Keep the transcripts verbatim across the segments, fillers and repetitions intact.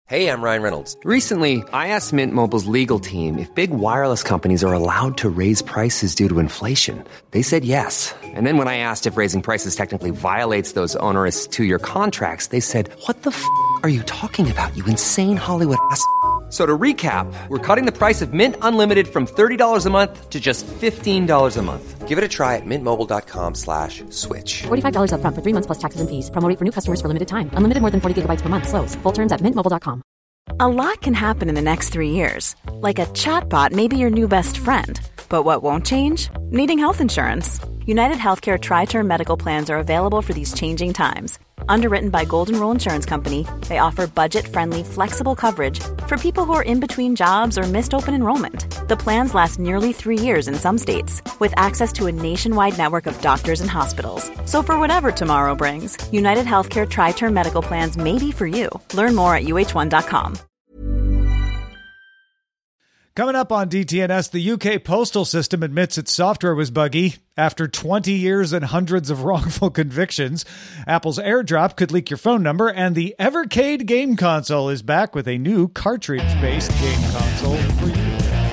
Hey, I'm Ryan Reynolds. Recently, I asked Mint Mobile's legal team if big wireless companies are allowed to raise prices due to inflation. They said yes. And then when I asked if raising prices technically violates those onerous two-year contracts, they said, what the f*** are you talking about, you insane Hollywood ass f- So to recap, we're cutting the price of Mint Unlimited from thirty dollars a month to just fifteen dollars a month. Give it a try at mintmobile.com slash switch. forty-five dollars up front for three months plus taxes and fees. Promo rate for new customers for limited time. Unlimited more than forty gigabytes per month. Slows full terms at mint mobile dot com. A lot can happen in the next three years. Like a chatbot may be your new best friend. But what won't change? Needing health insurance. United Healthcare Tri-Term Medical Plans are available for these changing times. Underwritten by Golden Rule Insurance Company, they offer budget-friendly, flexible coverage for people who are in between jobs or missed open enrollment. The plans last nearly three years in some states, with access to a nationwide network of doctors and hospitals. So for whatever tomorrow brings, United Healthcare Tri-Term Medical Plans may be for you. Learn more at U H one dot com. Coming up on D T N S, the U K postal system admits its software was buggy after twenty years and hundreds of wrongful convictions. Apple's AirDrop could leak your phone number, and the Evercade game console is back with a new cartridge-based game console for you.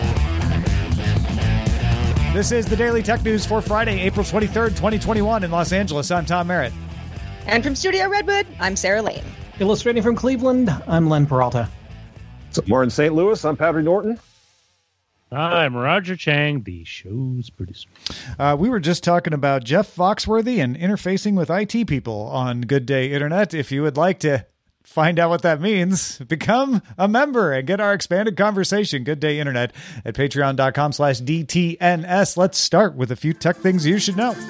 This is the Daily Tech News for Friday, April twenty-third, twenty twenty-one in Los Angeles. I'm Tom Merritt. And from Studio Redwood, I'm Sarah Lane. Illustrating from Cleveland, I'm Len Peralta. Somewhere in Saint Louis, I'm Patrick Norton. I'm Roger Chang, the show's producer. Uh, we were just talking about Jeff Foxworthy and interfacing with I T people on Good Day Internet. If you would like to find out what that means, become a member and get our expanded conversation. Good Day Internet at patreon.com slash DTNS. Let's start with a few tech things you should know.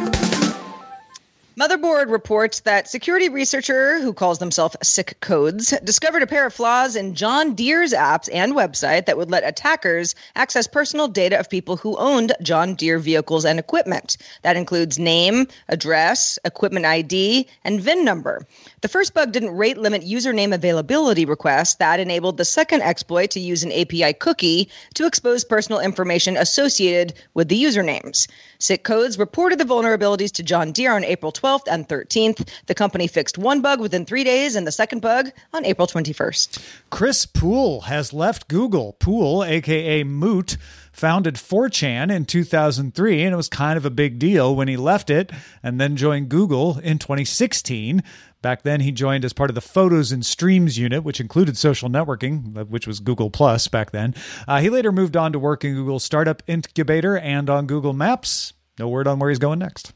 Motherboard reports that security researcher who calls themselves Sick Codes discovered a pair of flaws in John Deere's apps and website that would let attackers access personal data of people who owned John Deere vehicles and equipment. That includes name, address, equipment I D, and V I N number. The first bug didn't rate limit username availability requests. That enabled the second exploit to use an A P I cookie to expose personal information associated with the usernames. Sick Codes reported the vulnerabilities to John Deere on April twelfth and thirteenth. The company fixed one bug within three days and the second bug on April twenty-first. Chris Poole has left Google. Poole, a k a. Moot, founded four chan in two thousand three, and it was kind of a big deal when he left it and then joined Google in twenty sixteen. Back then, he joined as part of the Photos and Streams unit, which included social networking, which was Google Plus back then. Uh, he later moved on to work in Google's startup incubator and on Google Maps. No word on where he's going next.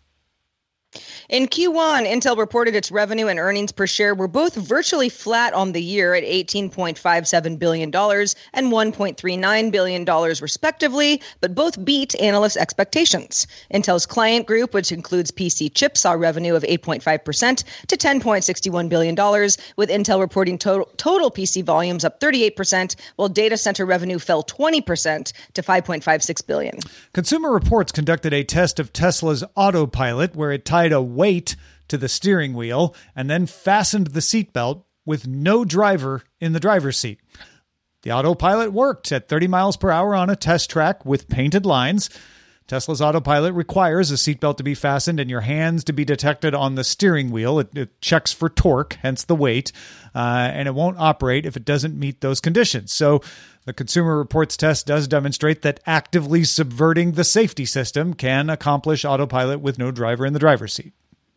In Q one, Intel reported its revenue and earnings per share were both virtually flat on the year at eighteen point five seven billion dollars and one point three nine billion dollars respectively, but both beat analysts' expectations. Intel's client group, which includes P C chips, saw revenue of eight point five percent to ten point six one billion dollars, with Intel reporting total, total P C volumes up thirty-eight percent, while data center revenue fell twenty percent to five point five six billion dollars. Consumer Reports conducted a test of Tesla's Autopilot where it tied a weight to the steering wheel and then fastened the seatbelt with no driver in the driver's seat. The Autopilot worked at thirty miles per hour on a test track with painted lines. Tesla's Autopilot requires a seatbelt to be fastened and your hands to be detected on the steering wheel. It, it checks for torque, hence the weight, uh, and it won't operate if it doesn't meet those conditions. So the Consumer Reports test does demonstrate that actively subverting the safety system can accomplish Autopilot with no driver in the driver's seat.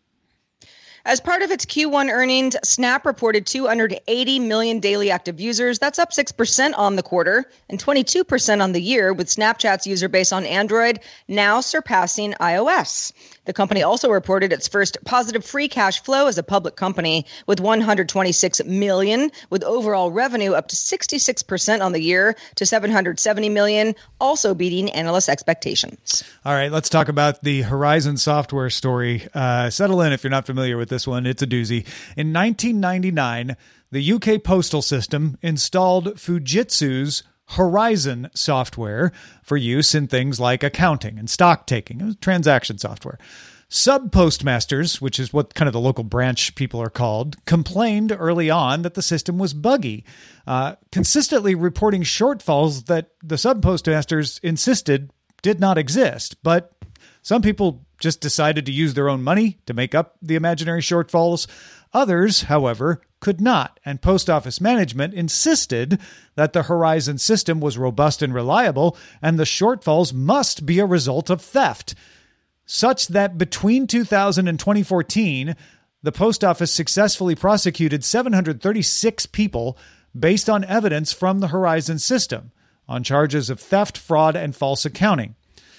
As part of its Q one earnings, Snap reported two hundred eighty million daily active users. That's up six percent on the quarter and twenty-two percent on the year, with Snapchat's user base on Android now surpassing iOS. The company also reported its first positive free cash flow as a public company with one hundred twenty-six million dollars, with overall revenue up to sixty-six percent on the year to seven hundred seventy million dollars, also beating analyst expectations. All right, let's talk about the Horizon Software story. Uh, settle in if you're not familiar with this one. It's a doozy. In nineteen ninety-nine, the U K postal system installed Fujitsu's Horizon software for use in things like accounting and stock taking. It was transaction software. Sub-postmasters, which is what kind of the local branch people are called, complained early on that the system was buggy, uh, consistently reporting shortfalls that the sub-postmasters insisted did not exist. But some people just decided to use their own money to make up the imaginary shortfalls. Others, however, could not, and post office management insisted that the Horizon system was robust and reliable, and the shortfalls must be a result of theft, such that between two thousand and twenty fourteen, the post office successfully prosecuted seven hundred thirty-six people based on evidence from the Horizon system on charges of theft, fraud, and false accounting.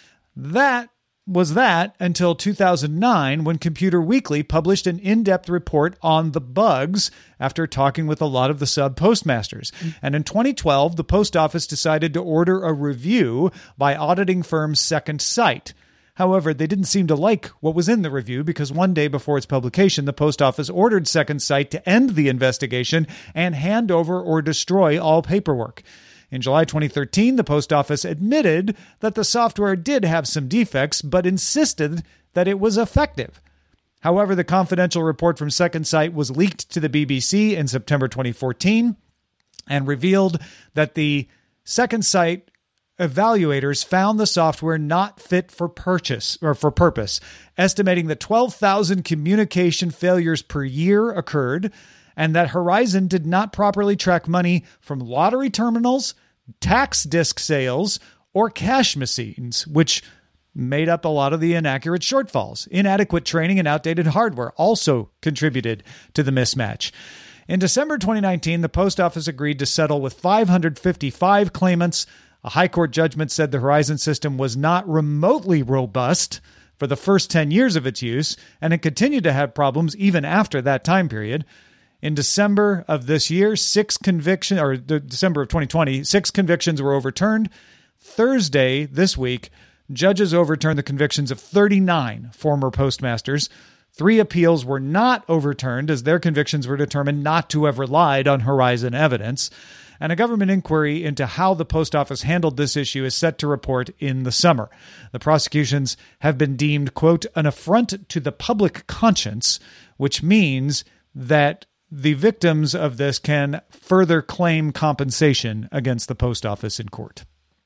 That was that until two thousand nine, when Computer Weekly published an in-depth report on the bugs after talking with a lot of the sub-postmasters. And in twenty twelve, the post office decided to order a review by auditing firm Second Sight. However, they didn't seem to like what was in the review, because one day before its publication, the post office ordered Second Sight to end the investigation and hand over or destroy all paperwork. In July twenty thirteen, the post office admitted that the software did have some defects, but insisted that it was effective. However, the confidential report from Second Sight was leaked to the B B C in September twenty fourteen and revealed that the Second Sight evaluators found the software not fit for purchase or for purpose, estimating that twelve thousand communication failures per year occurred, and that Horizon did not properly track money from lottery terminals, tax disc sales, or cash machines, which made up a lot of the inaccurate shortfalls. Inadequate training and outdated hardware also contributed to the mismatch. In December twenty nineteen, the post office agreed to settle with five hundred fifty-five claimants. A high court judgment said the Horizon system was not remotely robust for the first ten years of its use, and it continued to have problems even after that time period. In December of this year, six convictions, or December of twenty twenty, six convictions were overturned. Thursday this week, judges overturned the convictions of thirty-nine former postmasters. Three appeals were not overturned, as their convictions were determined not to have relied on Horizon evidence. And a government inquiry into how the post office handled this issue is set to report in the summer. The prosecutions have been deemed, quote, an affront to the public conscience, which means that the victims of this can further claim compensation against the post office in court.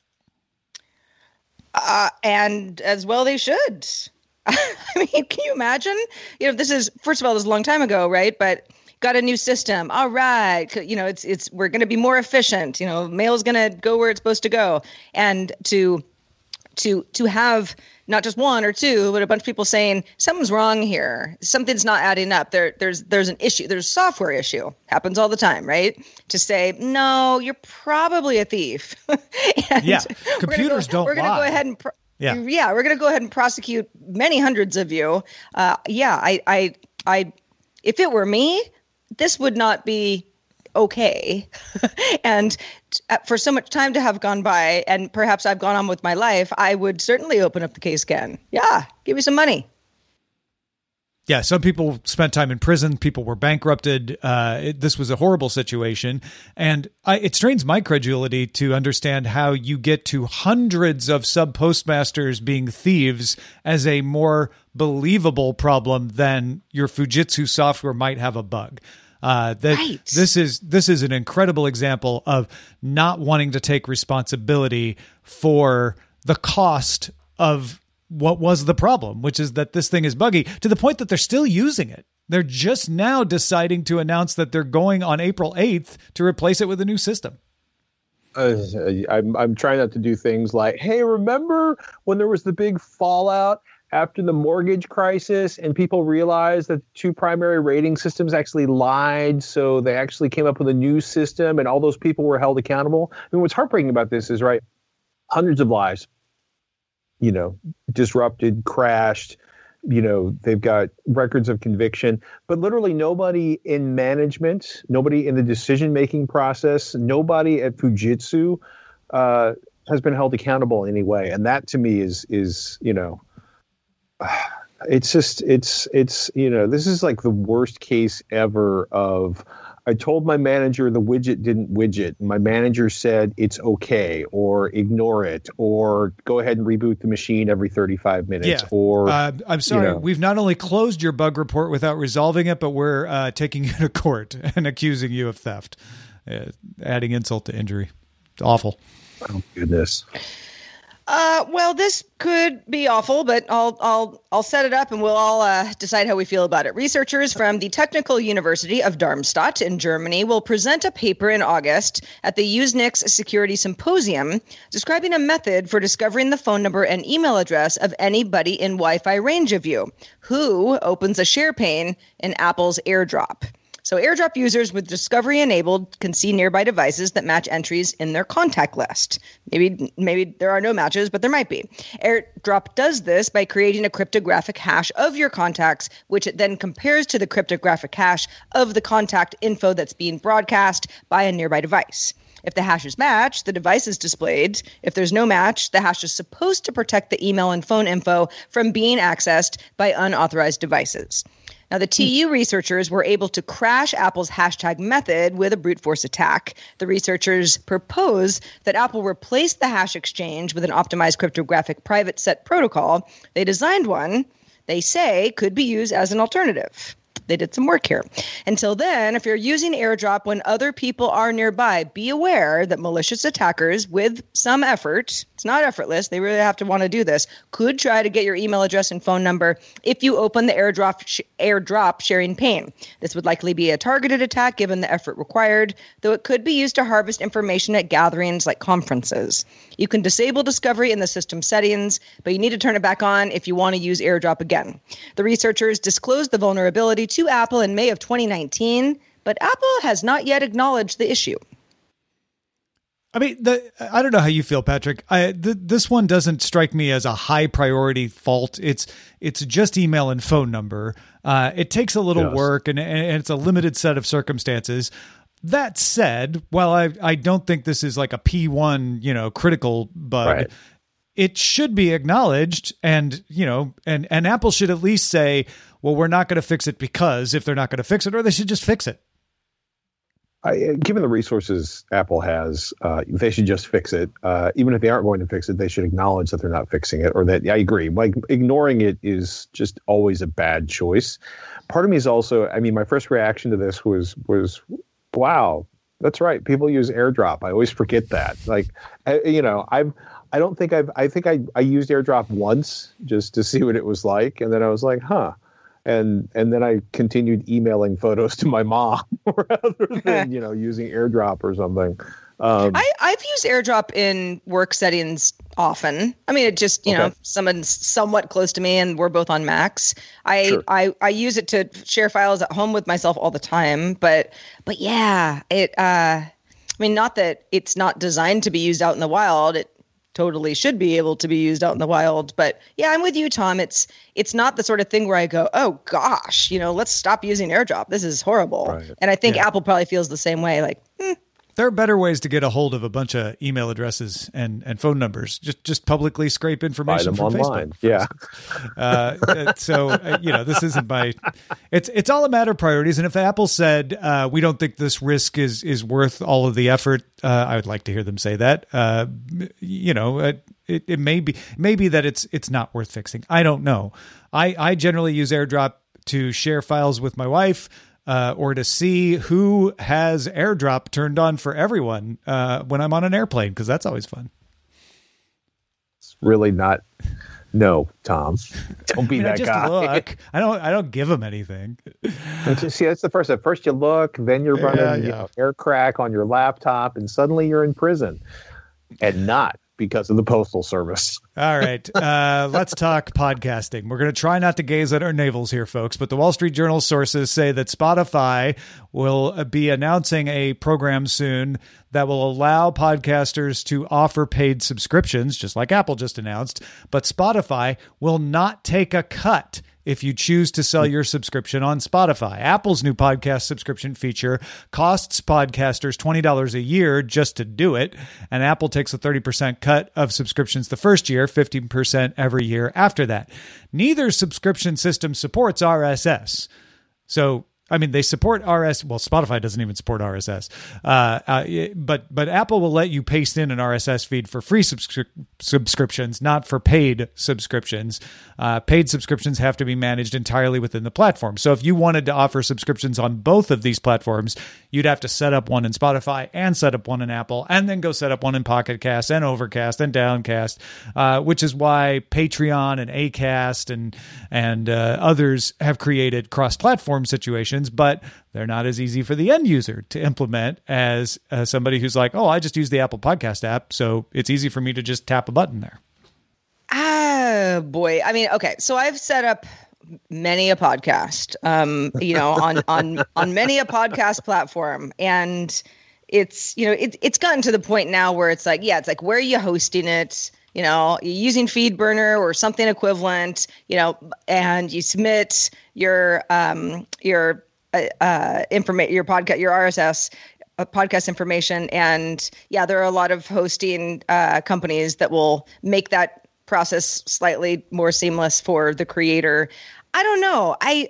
Uh, and as well they should. I mean, can you imagine? You know, this is, first of all, this is a long time ago, right? But got a new system. All right. You know, it's, it's, we're going to be more efficient. You know, mail's going to go where it's supposed to go. And to, to, to have not just one or two, but a bunch of people saying something's wrong here. Something's not adding up. There, there's, there's an issue. There's a software issue. Happens all the time, right? To say, no, you're probably a thief. Yeah. Computers go, don't We're going to go ahead and, pro- yeah. yeah, we're going to go ahead and prosecute many hundreds of you. Uh, yeah. I, I, I, if it were me, this would not be okay. And for so much time to have gone by, and perhaps I've gone on with my life, I would certainly open up the case again. Yeah, give me some money. Yeah, some people spent time in prison. People were bankrupted. Uh, it, this was a horrible situation. And I, it strains my credulity to understand how you get to hundreds of sub-postmasters being thieves as a more believable problem than your Fujitsu software might have a bug. Uh, that right. This is this is an incredible example of not wanting to take responsibility for the cost of what was the problem, which is that this thing is buggy to the point that they're still using it. They're just now deciding to announce that they're going on April eighth to replace it with a new system. Uh, I'm I'm trying not to do things like, hey, remember when there was the big fallout after the mortgage crisis and people realized that two primary rating systems actually lied, so they actually came up with a new system and all those people were held accountable? I mean, what's heartbreaking about this is, right, hundreds of lives, you know, disrupted, crashed, you know, they've got records of conviction, but literally nobody in management, nobody in the decision-making process, nobody at Fujitsu uh, has been held accountable in any way. And that to me is, is, you know, it's just, it's, it's, you know, this is like the worst case ever of, I told my manager the widget didn't widget. And my manager said it's okay, or ignore it, or go ahead and reboot the machine every thirty-five minutes. Yeah. Or uh, I'm sorry, you know. We've not only closed your bug report without resolving it, but we're uh, taking you to court and accusing you of theft, uh, adding insult to injury. It's awful. Oh, goodness. Uh, well, this could be awful, but I'll I'll I'll set it up and we'll all uh, decide how we feel about it. Researchers from the Technical University of Darmstadt in Germany will present a paper in August at the Usenix Security Symposium describing a method for discovering the phone number and email address of anybody in Wi-Fi range of you who opens a share pane in Apple's AirDrop. So AirDrop users with Discovery enabled can see nearby devices that match entries in their contact list. Maybe maybe there are no matches, but there might be. AirDrop does this by creating a cryptographic hash of your contacts, which it then compares to the cryptographic hash of the contact info that's being broadcast by a nearby device. If the hashes match, the device is displayed. If there's no match, the hash is supposed to protect the email and phone info from being accessed by unauthorized devices. Now, the T U researchers were able to crash Apple's hashtag method with a brute force attack. The researchers propose that Apple replace the hash exchange with an optimized cryptographic private set protocol. They designed one they say could be used as an alternative. They did some work here. Until then, if you're using AirDrop when other people are nearby, be aware that malicious attackers, with some effort, it's not effortless, they really have to want to do this, could try to get your email address and phone number if you open the AirDrop, sh- AirDrop sharing pane. This would likely be a targeted attack given the effort required, though it could be used to harvest information at gatherings like conferences. You can disable Discovery in the system settings, but you need to turn it back on if you want to use AirDrop again. The researchers disclosed the vulnerability to Apple in May of twenty nineteen, but Apple has not yet acknowledged the issue. I mean, the, I don't know how you feel, Patrick. I, th- this one doesn't strike me as a high priority fault. It's it's just email and phone number. Uh, it takes a little yes. work, and, and it's a limited set of circumstances. That said, while I I don't think this is like a P one, you know, critical bug, right. It should be acknowledged, and you know, and and Apple should at least say, well, we're not going to fix it because if they're not going to fix it, or they should just fix it. I, given the resources Apple has, uh, they should just fix it. Uh, even if they aren't going to fix it, they should acknowledge that they're not fixing it, or that, yeah, I agree. Like, ignoring it is just always a bad choice. Part of me is also, I mean, my first reaction to this was, was, wow, that's right. People use AirDrop. I always forget that. Like, I, you know, I've, I don't think I've, I think I, I used AirDrop once just to see what it was like. And then I was like, huh. And and then I continued emailing photos to my mom rather than, you know, using AirDrop or something. Um, I, I've used AirDrop in work settings often. I mean, it just, you okay. know, someone's somewhat close to me and we're both on Macs. I, Sure. I, I use it to share files at home with myself all the time. But but yeah, it. Uh, I mean, not that it's not designed to be used out in the wild. It totally should be able to be used out in the wild. But yeah, I'm with you, Tom. It's it's not the sort of thing where I go, oh gosh, you know, let's stop using AirDrop. This is horrible. Right. And I think Yeah. Apple probably feels the same way. Like, hmm. There are better ways to get a hold of a bunch of email addresses and, and phone numbers. Just just publicly scrape information Buy them from online. Facebook. Yeah. Uh, so uh, you know, this isn't my. It's it's all a matter of priorities. And if Apple said uh, we don't think this risk is is worth all of the effort, uh, I would like to hear them say that. Uh, you know, it, it it may be maybe that it's it's not worth fixing. I don't know. I I generally use AirDrop to share files with my wife. Uh, or to see who has AirDrop turned on for everyone uh, when I'm on an airplane, because that's always fun. It's really not. No, Tom, don't be I mean, I that just guy. look. I don't. I don't give them anything. See, that's the first. At first, you look, then you're running Yeah, you yeah. know, air crack on your laptop, and suddenly you're in prison, and not because of the Postal Service. All right. Uh, let's talk podcasting. We're going to try not to gaze at our navels here, folks, but the Wall Street Journal sources say that Spotify will be announcing a program soon that will allow podcasters to offer paid subscriptions, just like Apple just announced, but Spotify will not take a cut if you choose to sell your subscription on Spotify. Apple's new podcast subscription feature costs podcasters twenty dollars a year just to do it, and Apple takes a thirty percent cut of subscriptions the first year, fifteen percent every year after that. Neither subscription system supports R S S. So I mean, they support R S S. Well, Spotify doesn't even support R S S. Uh, uh, but but Apple will let you paste in an R S S feed for free subscri- subscriptions, not for paid subscriptions. Uh, paid subscriptions have to be managed entirely within the platform. So if you wanted to offer subscriptions on both of these platforms, you'd have to set up one in Spotify and set up one in Apple, and then go set up one in Pocket Cast and Overcast and Downcast, uh, which is why Patreon and Acast and and uh, others have created cross-platform situations, but they're not as easy for the end user to implement as uh, somebody who's like, oh, I just use the Apple Podcast app, so it's easy for me to just tap a button there. Ah, boy. I mean, okay, so I've set up many a podcast, um, you know, on on on many a podcast platform, and it's, you know, it, it's gotten to the point now where it's like, yeah, it's like, where are you hosting it? You know, you're using FeedBurner or something equivalent, you know, and you submit your um, your uh, uh, information, your podcast, your R S S uh, podcast information, and yeah, there are a lot of hosting uh, companies that will make that process slightly more seamless for the creator. I don't know. I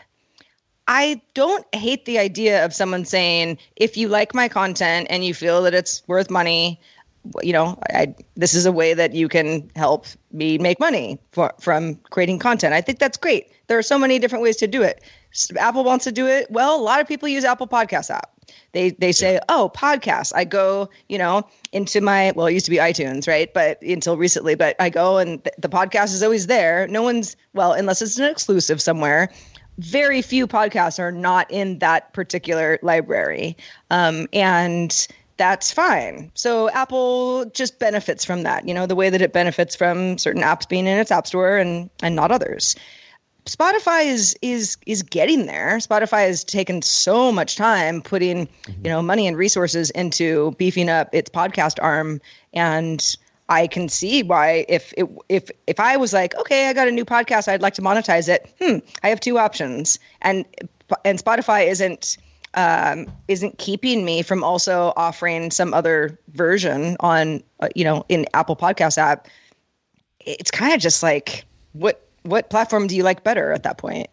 I don't hate the idea of someone saying, if you like my content and you feel that it's worth money, you know, I, this is a way that you can help me make money for, from creating content. I think that's great. There are so many different ways to do it. Apple wants to do it. Well, a lot of people use Apple Podcast app. They they say, yeah. oh, podcasts. I go, you know, into my, well, it used to be iTunes, right? But until recently, but I go and th- the podcast is always there. No one's, well, unless it's an exclusive somewhere. Very few podcasts are not in that particular library. Um, and that's fine. So Apple just benefits from that, you know, the way that it benefits from certain apps being in its app store and and not others. Spotify is is is getting there. Spotify has taken so much time putting, mm-hmm. you know, money and resources into beefing up its podcast arm, and I can see why if it, if if I was like, okay, I got a new podcast, I'd like to monetize it. Hmm, I have two options, and and Spotify isn't. Um, isn't keeping me from also offering some other version on, uh, you know, in Apple Podcast app. It's kind of just like, what what platform do you like better at that point?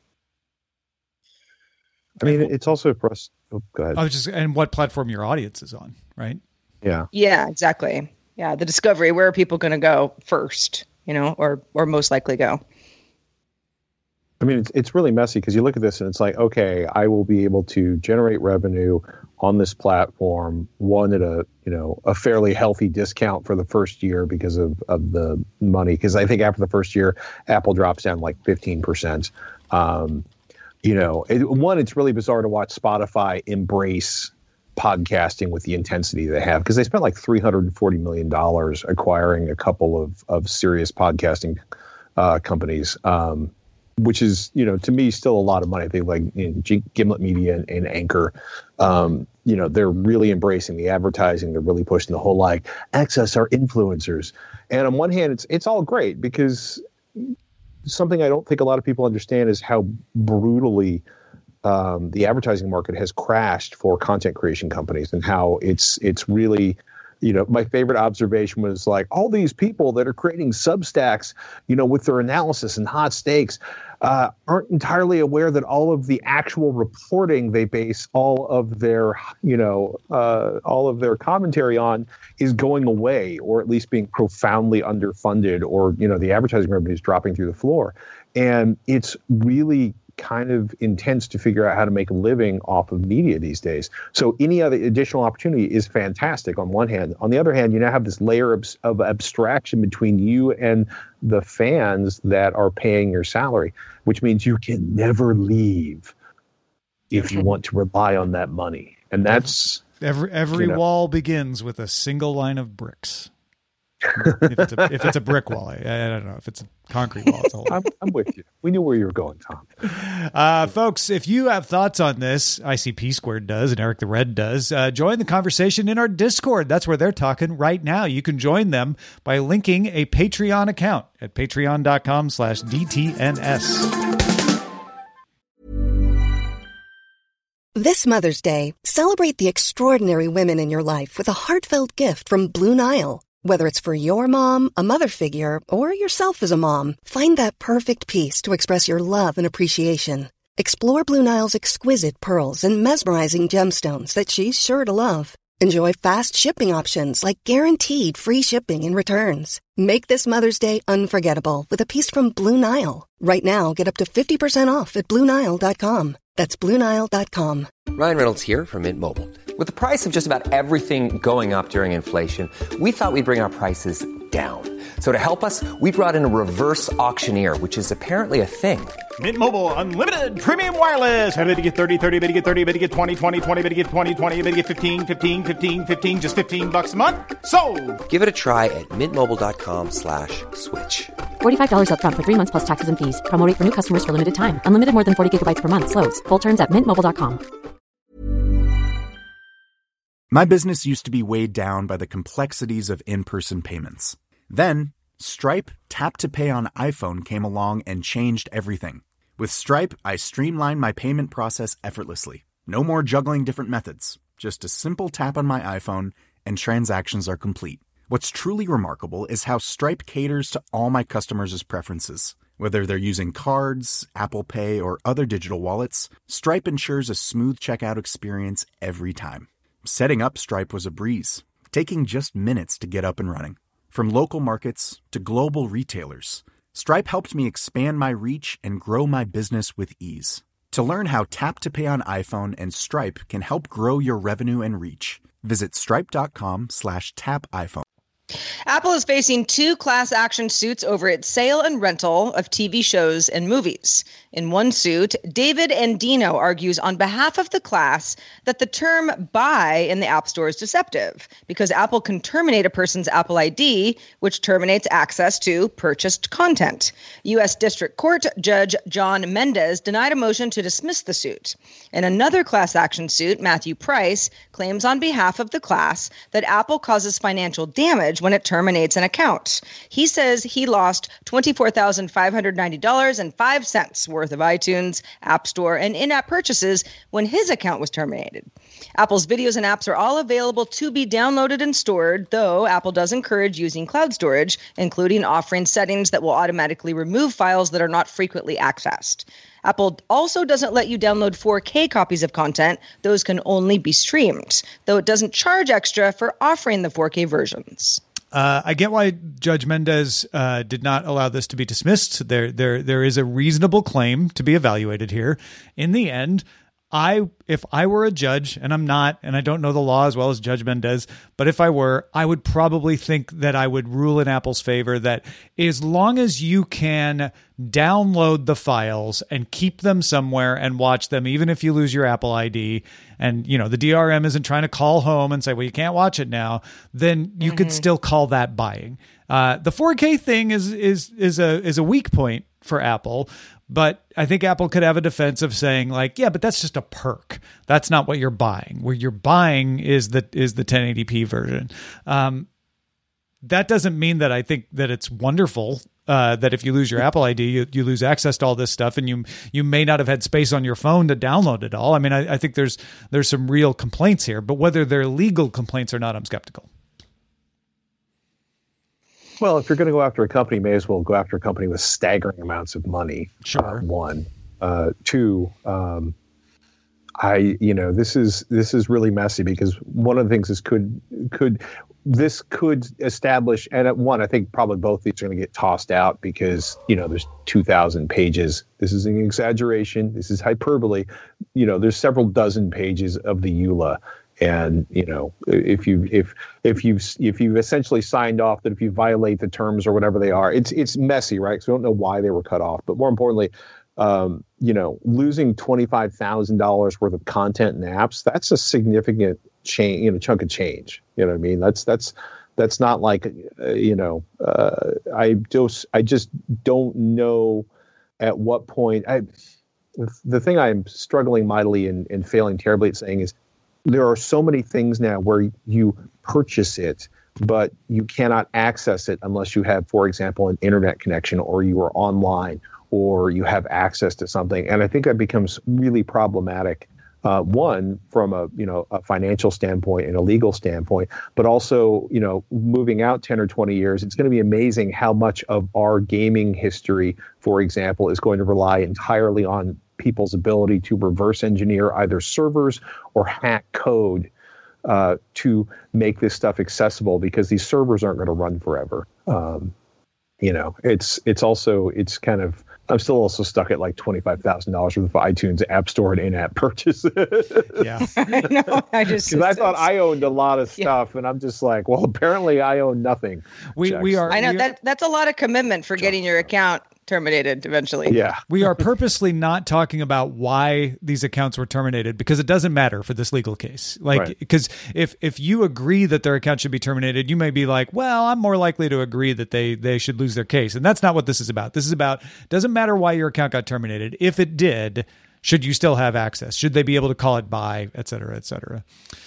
I mean, it's also for us. Oh, go ahead. I was just, and what platform your audience is on, right? Yeah. Yeah, exactly. Yeah, the discovery. Where are people going to go first? You know, or or most likely go. I mean, it's it's really messy because you look at this and it's like, okay, I will be able to generate revenue on this platform, one at a, you know, a fairly healthy discount for the first year because of, of the money. Because I think after the first year, Apple drops down like fifteen percent. Um, you know, it, one, it's really bizarre to watch Spotify embrace podcasting with the intensity they have, because they spent like three hundred forty million dollars acquiring a couple of, of serious podcasting uh, companies. Um, which is, you know, to me still a lot of money. I think like you know, G- Gimlet Media and, and Anchor, um, you know, they're really embracing the advertising. They're really pushing the whole like access our influencers. And on one hand, it's it's all great because something I don't think a lot of people understand is how brutally um, the advertising market has crashed for content creation companies, and how it's it's really. You know, my favorite observation was like all these people that are creating Substacks, you know, with their analysis and hot takes, uh, aren't entirely aware that all of the actual reporting they base all of their, you know, uh, all of their commentary on is going away, or at least being profoundly underfunded, or, you know, the advertising revenue is dropping through the floor. And it's really kind of intense to figure out how to make a living off of media these days. So any other additional opportunity is fantastic on one hand. On the other hand, you now have this layer of, of abstraction between you and the fans that are paying your salary, which means you can never leave if you want to rely on that money. And that's... Every every you know, wall begins with a single line of bricks. if, it's a, if it's a brick wall, I, I don't know. If it's a concrete wall, it's a whole. I'm, I'm with you. We knew where you were going, Tom. Uh, folks, if you have thoughts on this, I C P Squared does, and Eric the Red does. Uh, join the conversation in our Discord. That's where they're talking right now. You can join them by linking a Patreon account at patreon.com slash DTNS. This Mother's Day, celebrate the extraordinary women in your life with a heartfelt gift from Blue Nile. Whether it's for your mom, a mother figure, or yourself as a mom, find that perfect piece to express your love and appreciation. Explore Blue Nile's exquisite pearls and mesmerizing gemstones that she's sure to love. Enjoy fast shipping options like guaranteed free shipping and returns. Make this Mother's Day unforgettable with a piece from Blue Nile. Right now, get up to fifty percent off at Blue Nile dot com. That's Blue Nile dot com. Ryan Reynolds here from Mint Mobile. With the price of just about everything going up during inflation, we thought we'd bring our prices down. So to help us, we brought in a reverse auctioneer, which is apparently a thing. Mint Mobile Unlimited Premium Wireless. How to get thirty, thirty, how to get thirty, how to get twenty, twenty, twenty, how to get twenty, twenty, how to get fifteen, fifteen, fifteen, fifteen, just fifteen bucks a month? Sold! Give it a try at mintmobile.com slash switch. forty-five dollars up front for three months plus taxes and fees. Promo rate for new customers for limited time. Unlimited more than forty gigabytes per month. Slows full terms at mint mobile dot com. My business used to be weighed down by the complexities of in-person payments. Then, Stripe Tap to Pay on iPhone came along and changed everything. With Stripe, I streamlined my payment process effortlessly. No more juggling different methods. Just a simple tap on my iPhone and transactions are complete. What's truly remarkable is how Stripe caters to all my customers' preferences. Whether they're using cards, Apple Pay, or other digital wallets, Stripe ensures a smooth checkout experience every time. Setting up Stripe was a breeze, taking just minutes to get up and running. From local markets to global retailers, Stripe helped me expand my reach and grow my business with ease. To learn how Tap to Pay on iPhone and Stripe can help grow your revenue and reach, visit stripe.com slash tap iPhone. Apple is facing two class action suits over its sale and rental of T V shows and movies. In one suit, David Andino argues on behalf of the class that the term buy in the App Store is deceptive because Apple can terminate a person's Apple I D, which terminates access to purchased content. U S District Court Judge John Mendez denied a motion to dismiss the suit. In another class action suit, Matthew Price claims on behalf of the class that Apple causes financial damage when it terminates an account. He says he lost twenty-four thousand five hundred ninety dollars and five cents worth of iTunes, App Store, and in-app purchases when his account was terminated. Apple's videos and apps are all available to be downloaded and stored, though Apple does encourage using cloud storage, including offering settings that will automatically remove files that are not frequently accessed. Apple also doesn't let you download four K copies of content. Those can only be streamed, though it doesn't charge extra for offering the four K versions. Uh, I get why Judge Mendez uh, did not allow this to be dismissed. There, there, there is a reasonable claim to be evaluated here. In the end, I, if I were a judge, and I'm not, and I don't know the law as well as Judge Mendez, but if I were, I would probably think that I would rule in Apple's favor that as long as you can download the files and keep them somewhere and watch them, even if you lose your Apple I D, and you know the D R M isn't trying to call home and say, well, you can't watch it now, then you mm-hmm. could still call that buying. Uh, the four K thing is is is a is a weak point for Apple. But I think Apple could have a defense of saying like, yeah, but that's just a perk. That's not what you're buying. What you're buying is the is the ten eighty p version. Um, that doesn't mean that I think that it's wonderful uh, that if you lose your Apple I D, you, you lose access to all this stuff, and you you may not have had space on your phone to download it all. I mean, I, I think there's there's some real complaints here, but whether they're legal complaints or not, I'm skeptical. Well, if you're going to go after a company, you may as well go after a company with staggering amounts of money. Sure. Uh, one, uh, two. Um, I, you know, this is this is really messy because one of the things is could could this could establish, and at one, I think probably both these are going to get tossed out because you know there's two thousand pages. This is an exaggeration. This is hyperbole. You know, there's several dozen pages of the E U L A. And you know, if you if if you've if you've essentially signed off that if you violate the terms or whatever they are, it's it's messy, right? So we don't know why they were cut off. But more importantly, um, you know, losing twenty-five thousand dollars worth of content and apps, that's a significant change, you know, chunk of change. You know what I mean? That's that's that's not like uh, you know, uh, I just I just don't know at what point. I the thing I'm struggling mightily and, and failing terribly at saying is, there are so many things now where you purchase it, but you cannot access it unless you have, for example, an internet connection or you are online or you have access to something. And I think that becomes really problematic. Uh, one, from a you know a financial standpoint and a legal standpoint, but also you know moving out ten or twenty years, it's going to be amazing how much of our gaming history, for example, is going to rely entirely on people's ability to reverse engineer either servers or hack code uh, to make this stuff accessible, because these servers aren't going to run forever. Um, you know, it's it's also it's kind of I'm still also stuck at like twenty-five thousand dollars worth of iTunes App Store and in-app purchases. Yeah, I know. I just because I thought I owned a lot of stuff, yeah. and I'm just like, well, apparently I own nothing. We Checks. we are. I know we are, that that's a lot of commitment for getting your account terminated eventually. Yeah. We are purposely not talking about why these accounts were terminated, because it doesn't matter for this legal case. Like, because right. if if you agree that their account should be terminated, you may be like, well, I'm more likely to agree that they they should lose their case. And that's not what this is about. This is about, doesn't matter why your account got terminated. If it did, should you still have access? Should they be able to call it by, et cetera, et cetera?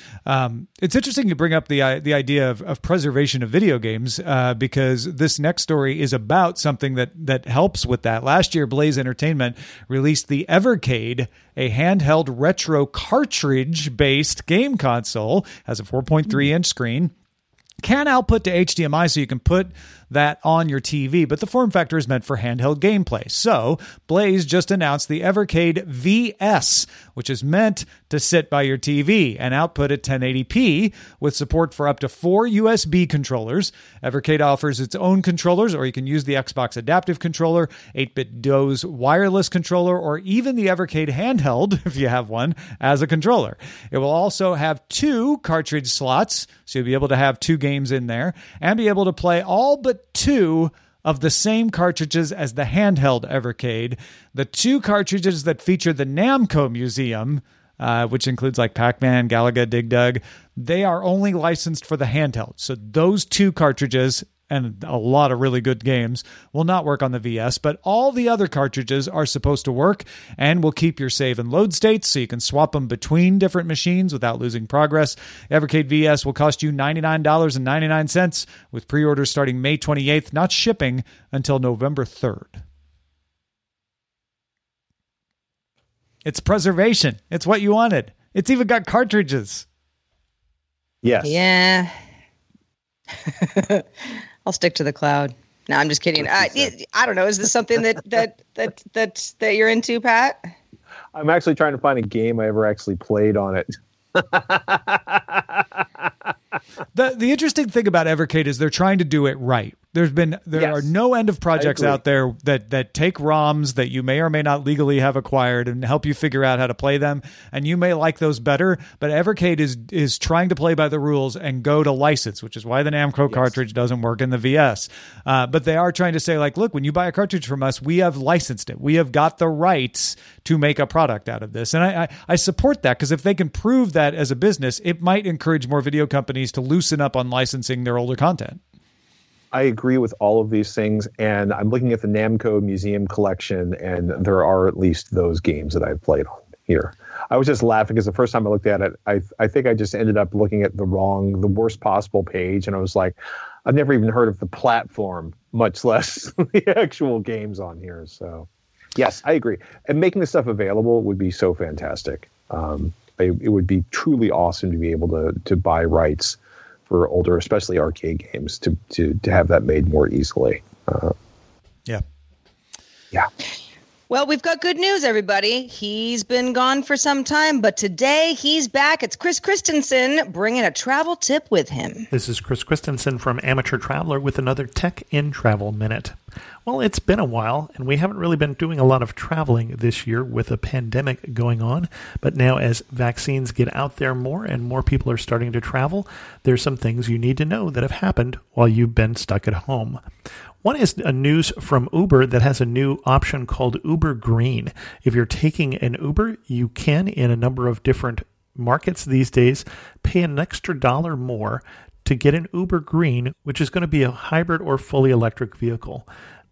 Um, it's interesting you bring up the the idea of, of preservation of video games uh, because this next story is about something that that helps with that. Last year, Blaze Entertainment released the Evercade, a handheld retro cartridge-based game console, has a four point three inch screen, can output to H D M I, so you can put that on your T V, but the form factor is meant for handheld gameplay. So Blaze just announced the Evercade V S, which is meant to sit by your T V and output at ten eighty p with support for up to four U S B controllers. Evercade offers its own controllers, or you can use the Xbox Adaptive Controller, eight-bit D O S wireless controller, or even the Evercade handheld, if you have one, as a controller. It will also have two cartridge slots, so you'll be able to have two games in there and be able to play all but two of the same cartridges as the handheld Evercade. The two cartridges that feature the Namco Museum, uh, which includes like Pac-Man, Galaga, Dig Dug, they are only licensed for the handheld. So those two cartridges and a lot of really good games will not work on the V S, but all the other cartridges are supposed to work and will keep your save and load states so you can swap them between different machines without losing progress. Evercade V S will cost you ninety-nine ninety-nine with pre-orders starting May twenty-eighth, not shipping until November third. It's preservation. It's what you wanted. It's even got cartridges. Yes. Yeah. I'll stick to the cloud. No, I'm just kidding. I, I don't know. Is this something that that that that that you're into, Pat? I'm actually trying to find a game I ever actually played on it. the The interesting thing about Evercade is they're trying to do it right. There's been there yes, are no end of projects out there that that take ROMs that you may or may not legally have acquired and help you figure out how to play them, and you may like those better. But Evercade is is trying to play by the rules and go to license, which is why the Namco yes. cartridge doesn't work in the V S. Uh, but they are trying to say, like, look, when you buy a cartridge from us, we have licensed it. We have got the rights to make a product out of this, and I I, I support that, because if they can prove that as a business, it might encourage more video companies to loosen up on licensing their older content. I agree with all of these things, and I'm looking at the Namco Museum collection, and there are at least those games that I've played on here. I was just laughing because the first time I looked at it, I I think I just ended up looking at the wrong, the worst possible page, and I was like, I've never even heard of the platform, much less the actual games on here. So, yes, I agree. And making this stuff available would be so fantastic. Um, it, it would be truly awesome to be able to to buy rights for older, especially arcade games, to to to have that made more easily. Uh, yeah, yeah. Well, we've got good news, everybody. He's been gone for some time, but today he's back. It's Chris Christensen bringing a travel tip with him. This is Chris Christensen from Amateur Traveler with another Tech in Travel Minute. Well, it's been a while, and we haven't really been doing a lot of traveling this year with a pandemic going on. But now, as vaccines get out there more and more people are starting to travel, there's some things you need to know that have happened while you've been stuck at home. One is a news from Uber that has a new option called Uber Green. If you're taking an Uber, you can, in a number of different markets these days, pay an extra dollar more to get an Uber Green, which is going to be a hybrid or fully electric vehicle.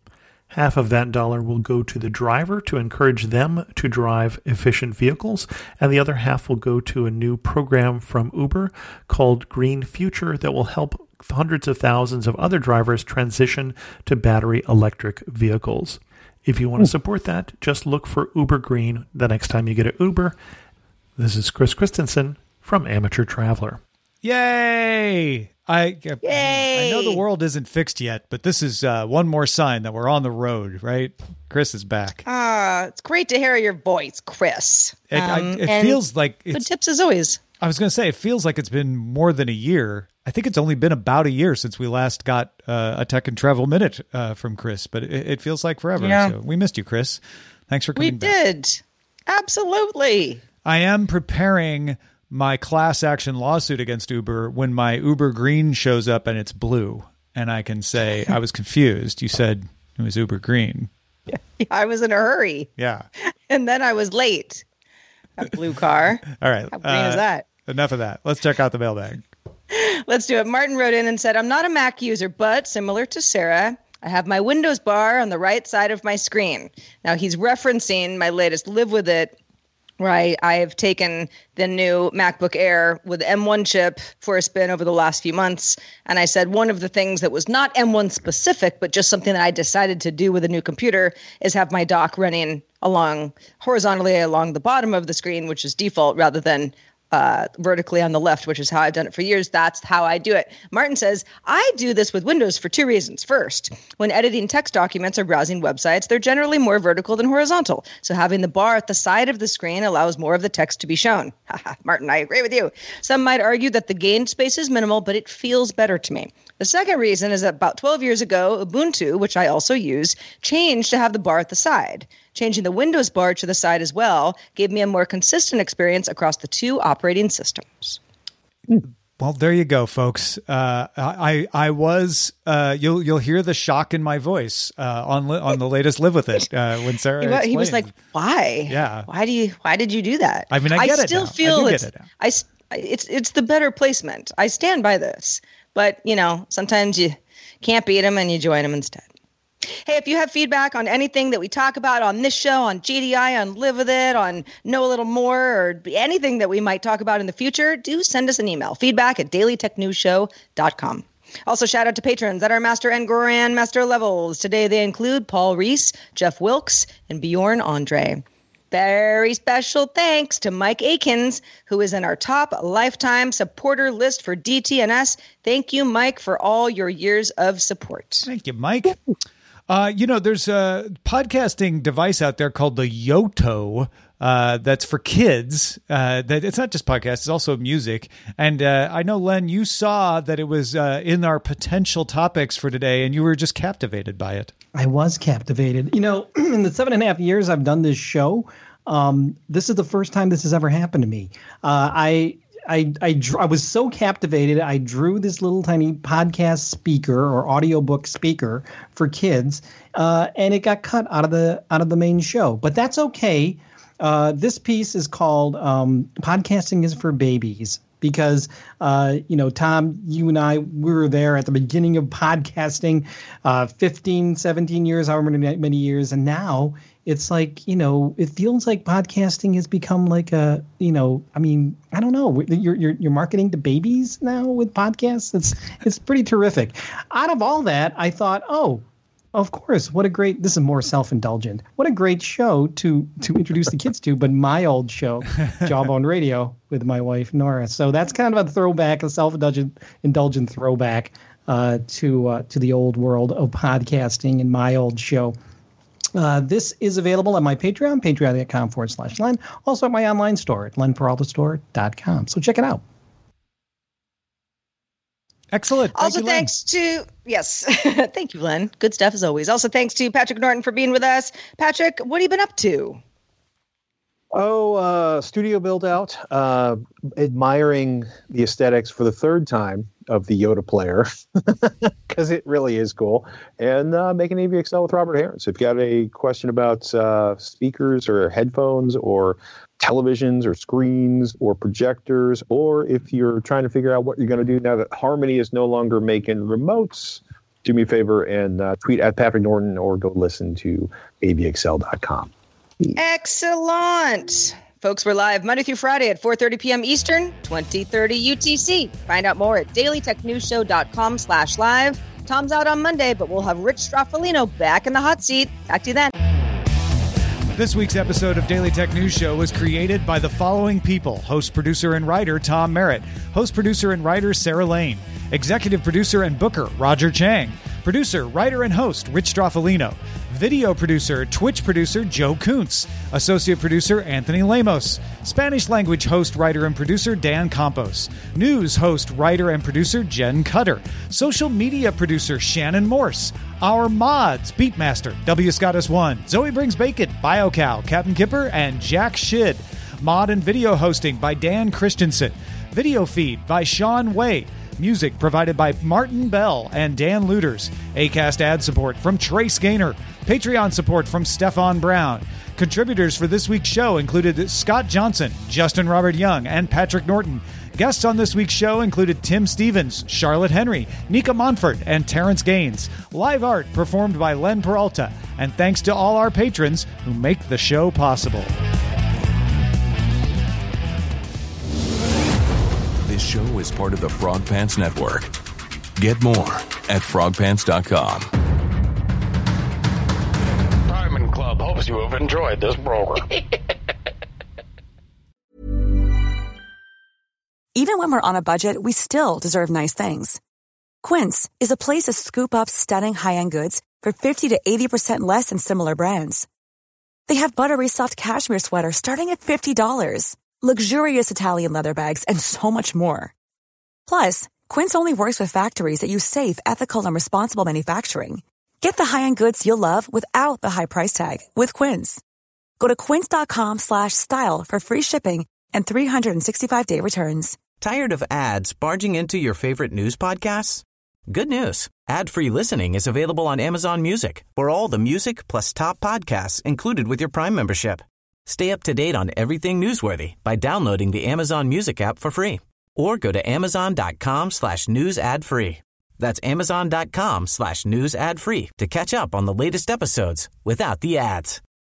Half of that dollar will go to the driver to encourage them to drive efficient vehicles, and the other half will go to a new program from Uber called Green Future that will help hundreds of thousands of other drivers transition to battery electric vehicles. If you want to support that, just look for Uber Green the next time you get an Uber. This is Chris Christensen from Amateur Traveler. Yay! I, Yay! I know the world isn't fixed yet, but this is uh, one more sign that we're on the road, right? Chris is back. Ah, uh, it's great to hear your voice, Chris. It, um, I, it feels like it's, good tips as always. I was going to say, it feels like it's been more than a year. I think it's only been about a year since we last got uh, a Tech and Travel Minute uh, from Chris, but it, it feels like forever. Yeah. So we missed you, Chris. Thanks for coming we back. We did. Absolutely. I am preparing my class action lawsuit against Uber when my Uber Green shows up and it's blue. And I can say, I was confused. You said it was Uber Green. Yeah, I was in a hurry. Yeah. And then I was late. That blue car. All right. How green uh, is that? Enough of that. Let's check out the mailbag. Let's do it. Martin wrote in and said, I'm not a Mac user, but similar to Sarah, I have my Windows bar on the right side of my screen. Now, he's referencing my latest Live With It, where I, I have taken the new MacBook Air with M one chip for a spin over the last few months. And I said one of the things that was not M one specific, but just something that I decided to do with a new computer is have my dock running along horizontally along the bottom of the screen, which is default, rather than Uh, vertically on the left, which is how I've done it for years. That's how I do it. Martin says, I do this with Windows for two reasons. First, when editing text documents or browsing websites, they're generally more vertical than horizontal. So having the bar at the side of the screen allows more of the text to be shown. Martin, I agree with you. Some might argue that the gain space is minimal, but it feels better to me. The second reason is that about twelve years ago, Ubuntu, which I also use, changed to have the bar at the side. Changing the Windows bar to the side as well gave me a more consistent experience across the two operating systems. Well, there you go, folks. Uh, I I was uh, you'll you'll hear the shock in my voice uh, on li- on the latest Live With It uh, when Sarah he, was, he was explained. like, "Why? Yeah, why do you? Why did you do that?" I mean, I get I it still now. feel I do it's get it now. I it's it's the better placement. I stand by this, but you know, sometimes you can't beat them and you join them instead. Hey, if you have feedback on anything that we talk about on this show, on G D I, on Live With It, on Know a Little More, or anything that we might talk about in the future, do send us an email, feedback at daily tech news show dot com. Also, shout out to patrons at our Master and Grandmaster levels. Today they include Paul Reese, Jeff Wilkes, and Bjorn Andre. Very special thanks to Mike Akins, who is in our top lifetime supporter list for D T N S. Thank you, Mike, for all your years of support. Thank you, Mike. Uh, you know, there's a podcasting device out there called the Yoto uh, that's for kids. Uh, that it's not just podcasts; it's also music. And uh, I know, Len, you saw that it was uh, in our potential topics for today, and you were just captivated by it. I was captivated. You know, in the seven and a half years I've done this show, um, this is the first time this has ever happened to me. Uh, I. I I, drew, I was so captivated. I drew this little tiny podcast speaker or audiobook speaker for kids, uh, and it got cut out of the out of the main show. But that's okay. Uh, this piece is called um, "Podcasting is for Babies." Because, uh, you know, Tom, you and I, we were there at the beginning of podcasting, uh, fifteen, seventeen years, however many, many years. And now it's like, you know, it feels like podcasting has become like a, you know, I mean, I don't know. You're, you're, you're marketing to babies now with podcasts. It's, it's pretty terrific. Out of all that, I thought, oh, of course, what a great, this is more self-indulgent. What a great show to to introduce the kids to, but my old show, Jawbone Radio, with my wife, Nora. So that's kind of a throwback, a self-indulgent indulgent throwback uh, to uh, to the old world of podcasting and my old show. Uh, this is available on my Patreon, patreon.com forward slash Len. Also at my online store at len peralta store dot com. So check it out. Excellent. Thank also, you, thanks to, yes, thank you, Len. Good stuff as always. Also, thanks to Patrick Norton for being with us. Patrick, what have you been up to? Oh, uh, studio build out, uh, admiring the aesthetics for the third time of the Yoda player, because it really is cool, and uh, making A V X L with Robert Heron. So if you got a question about uh, speakers or headphones or televisions or screens or projectors, or if you're trying to figure out what you're going to do now that Harmony is no longer making remotes, do me a favor and uh, tweet at Patrick Norton or go listen to A V X L dot com. Excellent. Folks, we're live Monday through Friday at four thirty p.m. Eastern, twenty thirty U T C. Find out more at daily tech news show dot com slash live. Tom's out on Monday, but we'll have Rich Straffolino back in the hot seat. Talk to you then. This week's episode of Daily Tech News Show was created by the following people. Host, producer, and writer Tom Merritt. Host, producer, and writer Sarah Lane. Executive producer and booker Roger Chang. Producer, writer, and host Rich Stroffolino. Video producer, Twitch producer Joe Kuntz. Associate producer Anthony Lemos. Spanish language host, writer, and producer Dan Campos. News host, writer, and producer Jen Cutter. Social media producer Shannon Morse. Our mods, Beatmaster, W. Scott S one, Zoe Brings Bacon, BioCow, Captain Kipper, and Jack Shid. Mod and video hosting by Dan Christensen. Video feed by Sean Way. Music provided by Martin Bell and Dan Looters. Acast ad support from Trace Gaynor. Patreon support from Stefan Brown. Contributors for this week's show included Scott Johnson, Justin Robert Young, and Patrick Norton. Guests on this week's show included Tim Stevens, Charlotte Henry, Nika Monfort, and Terrence Gaines. Live art performed by Len Peralta. And thanks to all our patrons who make the show possible. This show is part of the Frog Pants Network. Get more at frog pants dot com. Diamond Club hopes you have enjoyed this program. Even when we're on a budget, we still deserve nice things. Quince is a place to scoop up stunning high-end goods for fifty to eighty percent less than similar brands. They have buttery soft cashmere sweaters starting at fifty dollars. Luxurious Italian leather bags, and so much more. Plus, Quince only works with factories that use safe, ethical, and responsible manufacturing. Get the high-end goods you'll love without the high price tag with Quince. Go to quince.com slash style for free shipping and three sixty-five day returns. Tired of ads barging into your favorite news podcasts? Good news. Ad-free listening is available on Amazon Music for all the music plus top podcasts included with your Prime membership. Stay up to date on everything newsworthy by downloading the Amazon Music app for free or go to amazon.com slash news ad free. That's amazon.com slash news ad free to catch up on the latest episodes without the ads.